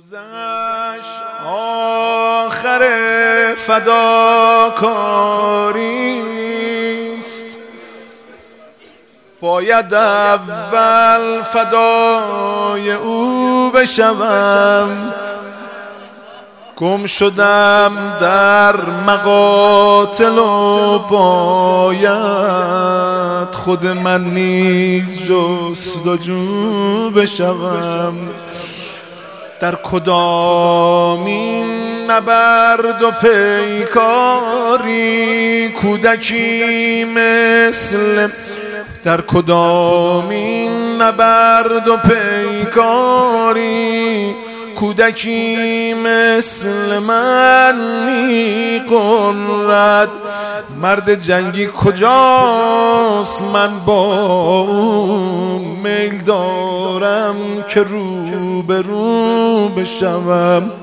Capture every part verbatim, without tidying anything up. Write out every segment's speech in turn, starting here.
روزش آخر فداکاریست، باید اول فدای او بشوم. گم شدم در مقاتل و باید خود من نیز جستجو بشوم. در کدامین نبرد و پیکاری کودکی مثل در کدامین نبرد و پیکاری کودکی مثل من می‌غرد. مرد جنگی کجاست؟ من با او میل دارم که رو به رو بشوم.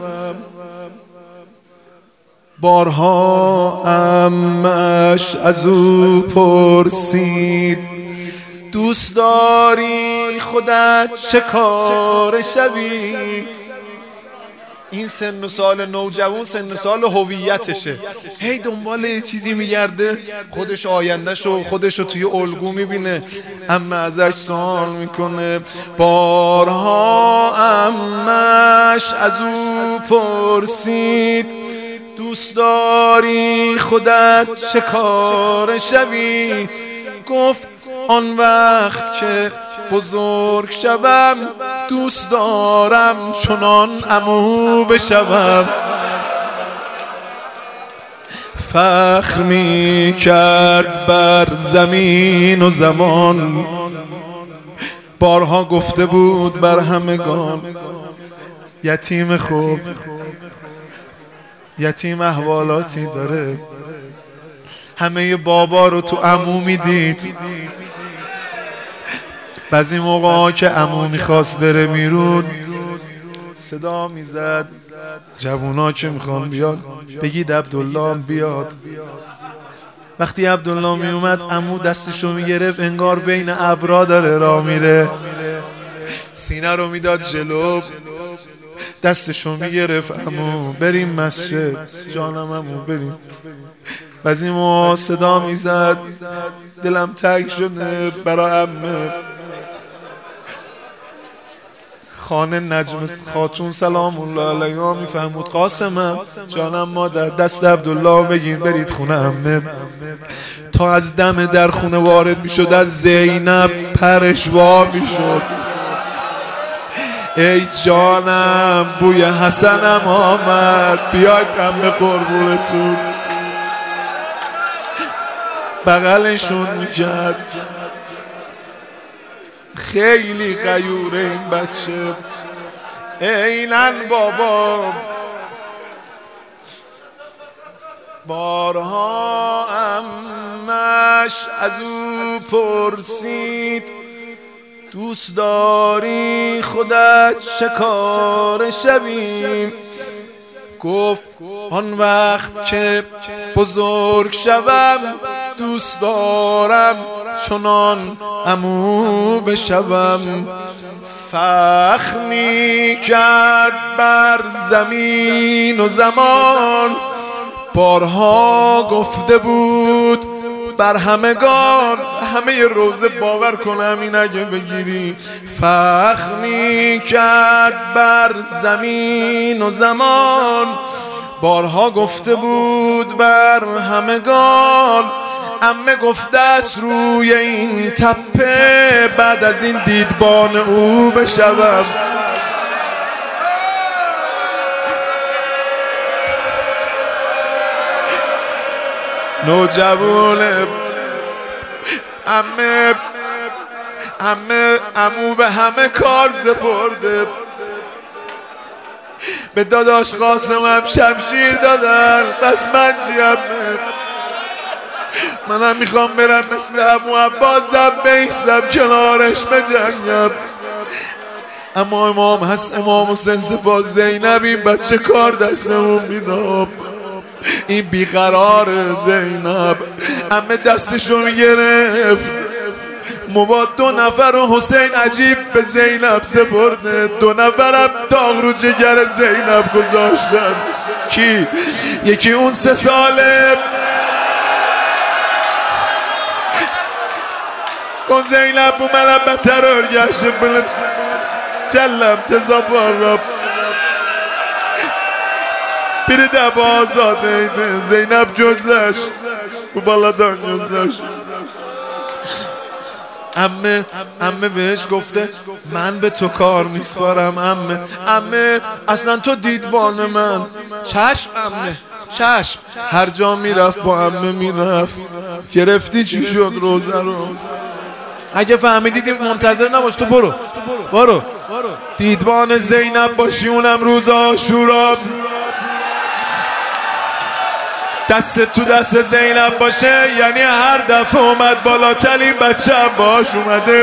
بارها عمش از او پرسید دوست داری خودت چه کار شوی؟ این سن و سال نوجوان سن و سال هویتشه، هی دنبال یه چیزی میگرده، خودش آیندهشو خودشو توی الگو میبینه. اما ازش سوال میکنه. بارها امش از او پرسید دوست داری خودت چه کار شوی؟ گفت آن وقت که بزرگ شوم دوست دارم چنان عمو بشوم. فخر می کرد بر زمین و زمان، بارها گفته بود بر همگان یتیم خوب، یتیم احوالاتی داره. همه بابا رو تو عمو میدید. بعضی موقع که عمو میخواست بره بیرون صدا میزد جوونا که میخوان بیاد بگید عبدالله بیاد. وقتی عبدالله میومد عمو دستشو میگرفت انگار بین ابرا داره راه میره، سینه رو میداد جلو، دستشو میگرفت عمو بریم مسجد، جانم عمو بریم. بعضی موقع صدا میزد دلم تنگ شده برای عمه. خانه نجم خاتون سلام الله علیها میفهمود قاسمم جانم مادر دست عبدالله بگین برید خونه عمه. تا از دم در خونه وارد میشد از زینب پرش وا میشد. ای جانم بوی حسنم آمد بیاید عمه قربونتون. بغلشون میکرد. خیلی غیوره این بچه، اینن بابا. بارها عمش از او پرسید دوست داری خودت چه کار شوی؟ گفت آن وقت که بزرگ شوم دوست دارم چنان عمو بشوم. فخر می کرد بر زمین و زمان، بارها گفته بود بر همگان. همه روزه باور کنم این اگه بگیری. فخر می کرد بر زمین و زمان، بارها گفته بود بر همگان. عمه گفته است روی این تپه بعد از این دیدبان او بشوم. نوجوانه عمه عمه عمو به همه کار سپرده. به داداش قاسمم شمشیر دادن بس من چی عمه؟ منم میخوام برم مثل عمو عباسم بیستم کنارش بجنگم. اما امام هست امام حسین سپاس زینب این بچه کار دستمون میداب. این بیقرار زینب. همه دستشو میگرفت مباد دو نفر و حسین عجیب به زینب سپرده، دو نفرم داغ رو جگر زینب گذاشتن. کی؟ یکی اون سه ساله کن زینب بو منم به ترار گشته بلد کلم تزابار رب بیر دب آزاده زینب جزلش بو بالادان جزلش. امه امه بهش گفته من به تو کار میسپارم. امه امه اصلا تو دیدبان من. چشم امه چشم. هر جا میرفت با امه میرفت. گرفتی چی شد روزه رو؟ اگه فهمیدی منتظر نباش، تو برو برو دیدبان زینب باشی اونم روز عاشورا. دست تو دست زینب باشه یعنی هر دفعه اومد بالاترین بچه هم باش اومده.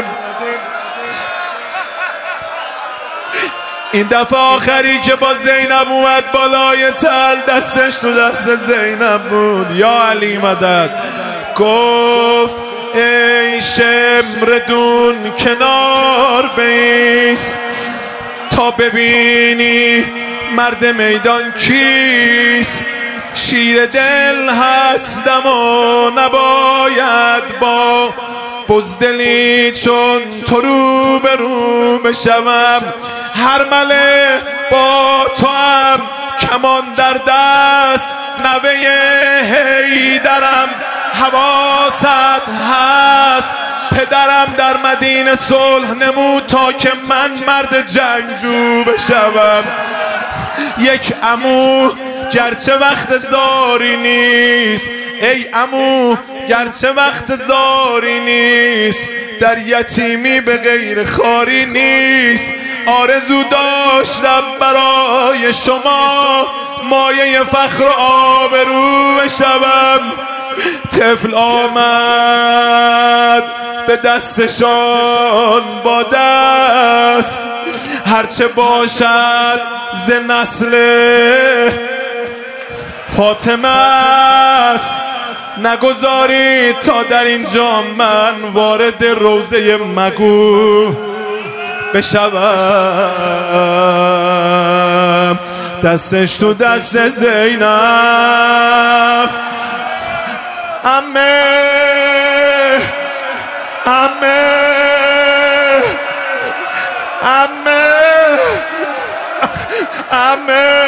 این دفعه آخری که با زینب اومد بالای تل دستش تو دست زینب بود. یا علی مدد. گفت ای شمردون کنار بیست تا ببینی مرد میدان کیست. شیر دل هستم و نباید با بزدلی چون تو رو به رو بشوم. هر مله با تو هم کمان در دست نوه حیدرم حواست هست. پدرم در مدینه صلح نمود تا که من مرد جنگجو بشوم. یک عمو گرچه وقت زاری نیست، ای عمو گرچه وقت زاری نیست، در یتیمی به غیر خاری نیست. آرزو داشتم برای شما مایه فخر و آبرو بشوم. طفل آمد به دستشان با دست هرچه باشد ز نسل فاطمه است. نگذارید تا در اینجا من وارد روضه مگو بشوم. دستش تو دست زینب. امه امه امه امه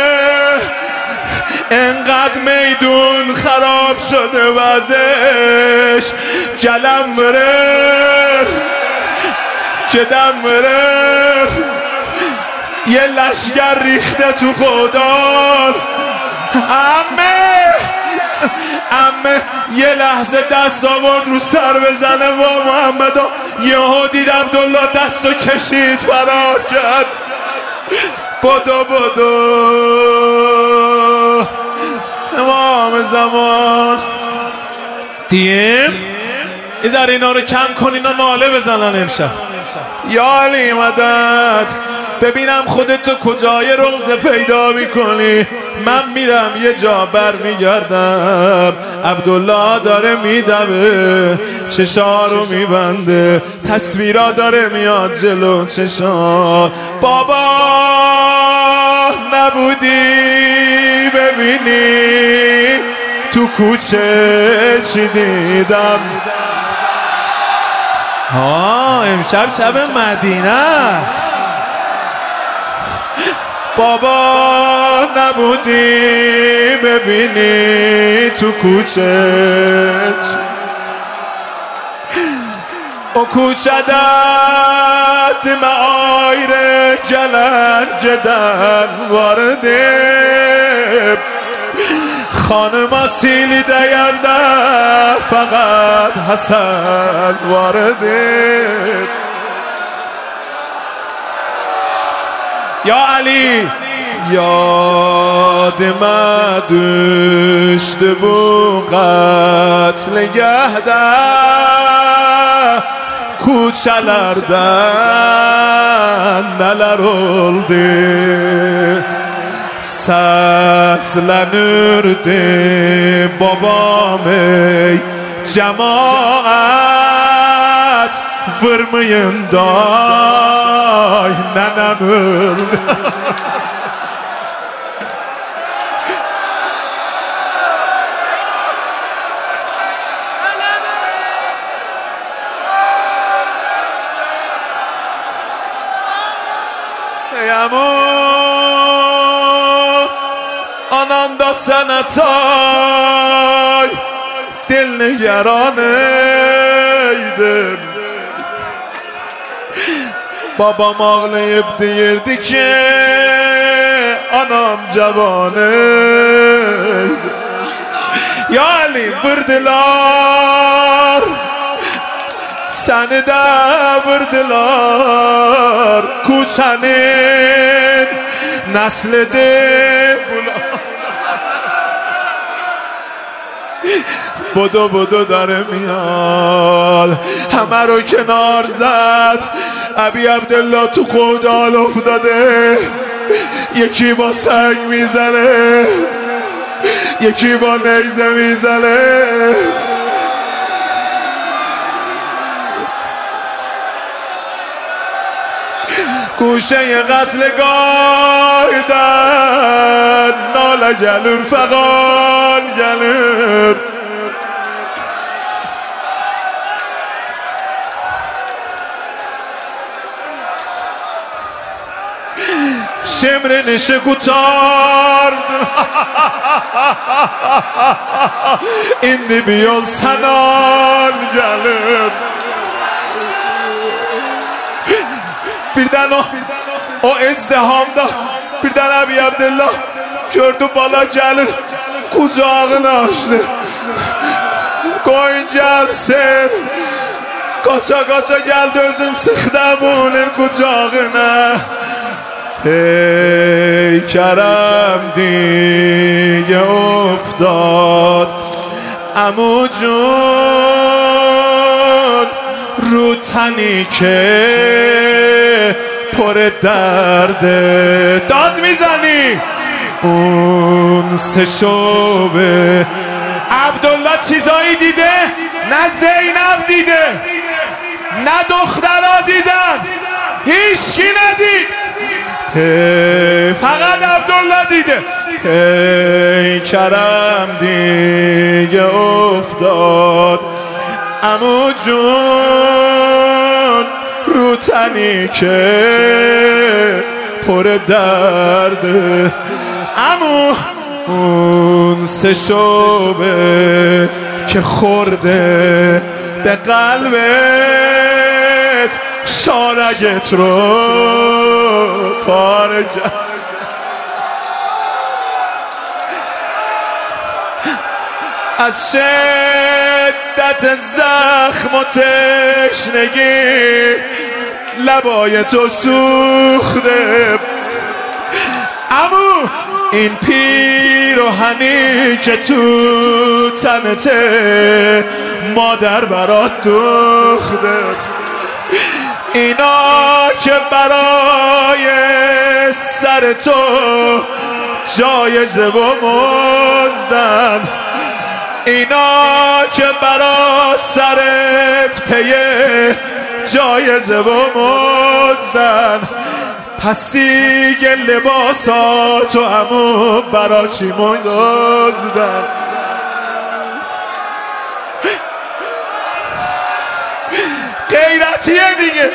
انقدر میدون خراب شده وزش جلم بره جدم بره. یه لشگر ریخته تو خودان. امه امه یه لحظه دست آورد رو سر بزنه با محمد. یهو دید عبدالله دستو کشید فرار کرد. بدو بدو امام زمان دیم ایزار اینا رو کم کن، اینا ناله بزنن امشب. یا علی مدد. ببینم خودتو کجای روزه پیدا میکنی. من میرم یه جا بر میگردم. عبدالله داره میدوه چشا رو میبنده. تصویرا داره میاد جلو چشا. بابا نبودی ببینی تو کوچه چی دیدم. ها امشب شب مدینه است. بابا نبودی ببینی تو کوچه o kuchada dima aire gelen giden vardı. Hanım asili deyende fakat Hasan vardı. Ya Ali yadıma düştü bu katligahda, kuçalardan neler oldu. Seslenirdi babam ey cemaat, vurmayın day nenem öldü. Yamu anan da sana tay dilini yaranıydım. Babam ağlayıp deyirdi ki anam cavanıydı. Ya Ali vurdular seni de vurdular, kuçanın neslidir بدو بدو داره میاد همه رو کنار زد ابی عبدالله تو قودال افتاده یکی با سنگ میزنه یکی با نیزه میزنه گوشه قتل گایدن ناله گلور فقال گلور شمرنش کوتار indi bir yol sanan gelir. Birden o o izdihamda birden Abi Abdullah gördü bala gelir, kucağını açtı. Koyun gelsin, kaça kaça geldi özün sıktı bunun kucağına. پیکرم دیگه افتاد عمو جون رو تنی که پر درده داد میزنی اون سه شبه عبدالله چیزایی دیده نه زینب دیده نه دخترها دیدن هیچکی ندید فقط عبدالله دیده پیکرم دیگه افتاد عمو جون رو تنی که پر درده عمو اون سه شبه که خورده به قلبت شارگت رو پاره کرد از شدت زخم و تشنگی لبای تو سوخته عمو این پیراهنی که تو تنته مادر برات دوخته اینا که برای سر تو جایزه و مزدن اینا که برای سرت پیه جایزه و مزدن پس دیگه لباساتو همون برا چی مندازدن غیرتیه دیگه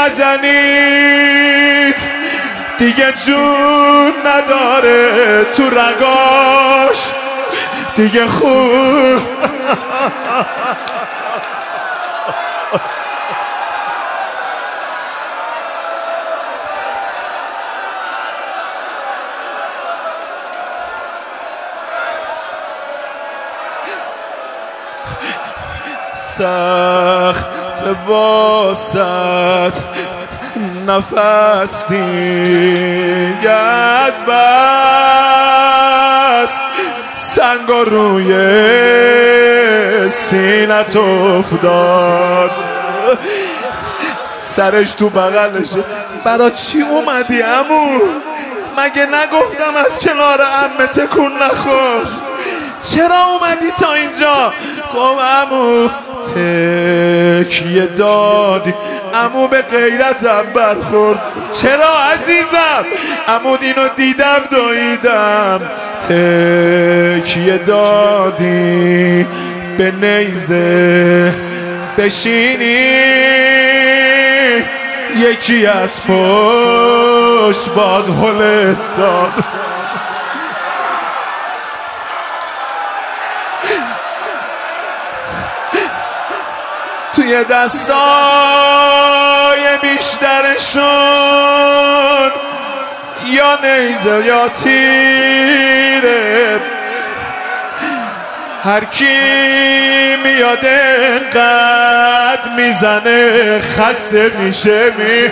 نزنید دیگه جون نداره تو رگاش دیگه خوب سخت واسط نفس دیگه از بس سنگا روی سینت افتاد سرش تو بغلشه برا چی اومدی عمو؟ مگه نگفتم از کنار عمه تکون نخور؟ چرا اومدی تا اینجا؟ گفت عمو تکیه دادی عمو به غیرتم برخورد چرا عزیزم عمو اینو دیدم دویدم تکیه دادی به نیزه بشینی یکی از پشت باز هلت داد توی دستای بیشترشون یا نیزه یا تیره هر کی میاد انقدر میزنه خسته میشه می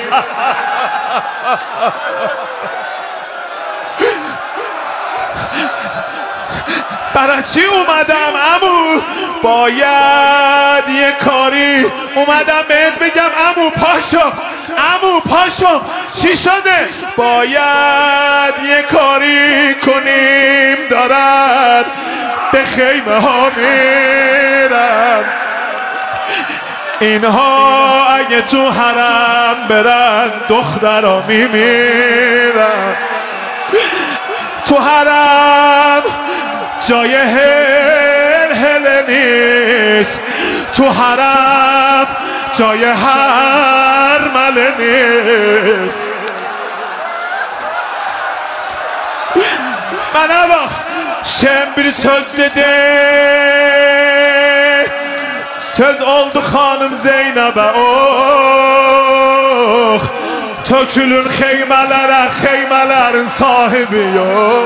برای چی اومدم عمو باید یه کاری اومدم بهت بگم عمو پاشو عمو پاشو چی شده باید یه کاری کنیم دارن به خیمه ها میرن اینها اگه تو حرم برن دخترها میمیرن تو حرم جای هل هل نیست تو حرم جای هر مله نیست bana bak sen bir söz dedi söz oldu hanım Zeynep'e oh tökülür xeymelere xeymelerin sahibi yok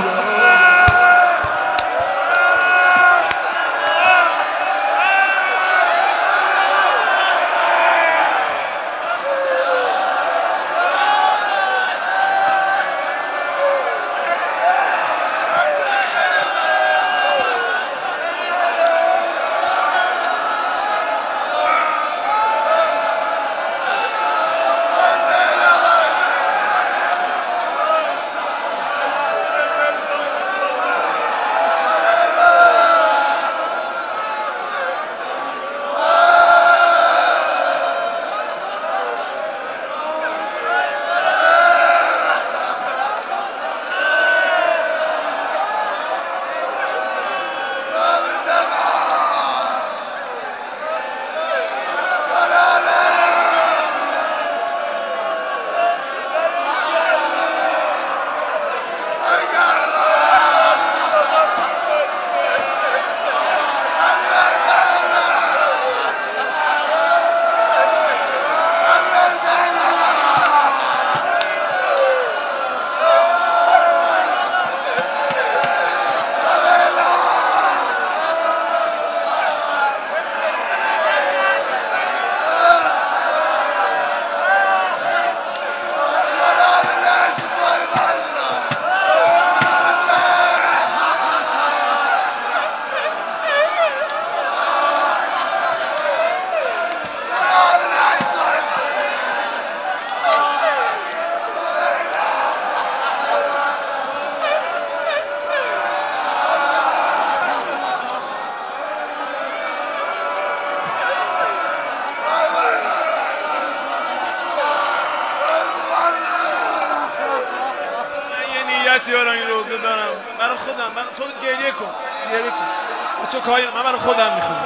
یاران این روزه دارم برای خودم من تو گریه کن گریه کن تو کاری من برای خودم میخوام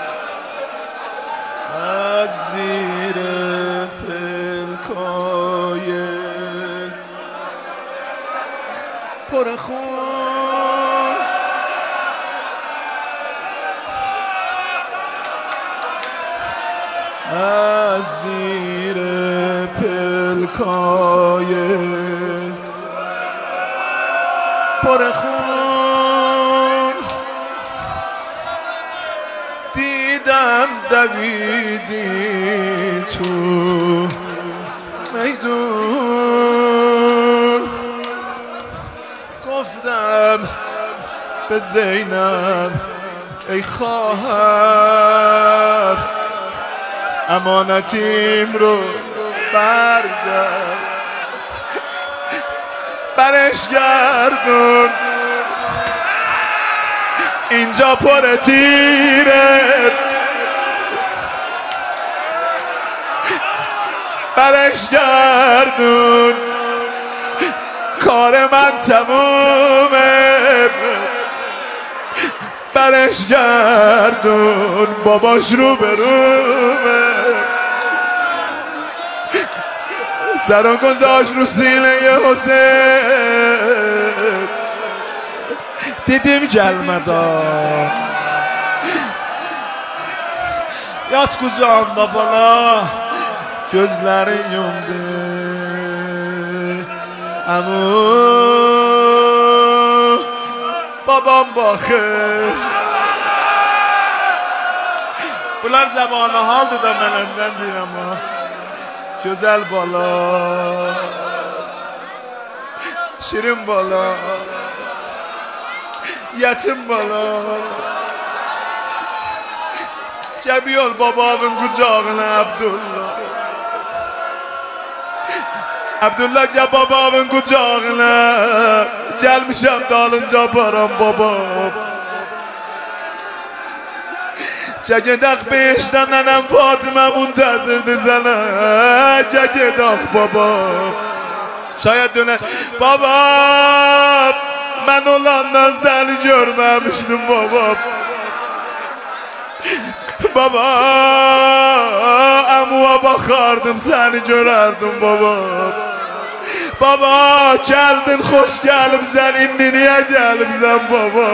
از زیر پلکای پر خون از زیر پلکای پر خون دیدم دویدی تو میدون گفتم به زینب ای خواهر امانتیم رو برگرد برش گردون اینجا پر تیره برش گردون کار من تمومه برش گردون باباش رو برومه سرو گذاشت رو سینه حسین دیدیم جلمدا یاد کجام با بالا gözleri yumdu Amu babam bakır Bunlar zamanı haldı da ben önden değil ama Güzel bala Şirin bala Yetim bala Gəbi ol babamın kucağına Abdullah Abdullah gəl babamın kucağına Gəlmişəm dalınca baram babam Gəl gedək beşdən nənəm Fatimə müntəzirdir sənə Gəl gedək babam Şayət dönər Babam Mən olandan səni görməmişdim babam Baba, amuğa bakardım seni görərdim baba Baba, geldin xoş gəlibsən, indi niyə gəlibsən baba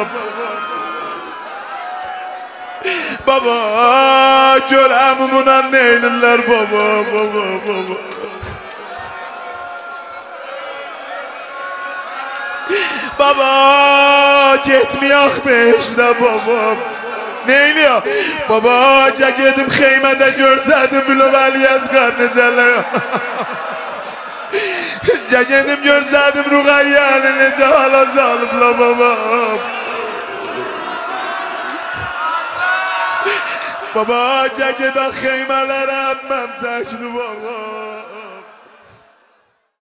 Baba, gör əmumuna neynirlər baba, baba, baba Baba, getməyək beşdə baba Neyliyor? Baba ya gedim xeymede görsədim Bülü Vəli Yazqar necələr Ya gedim görsədim Ruqayyəni necə hala salıbla babam Baba ya gedim xeymələrə Mən təkdir baba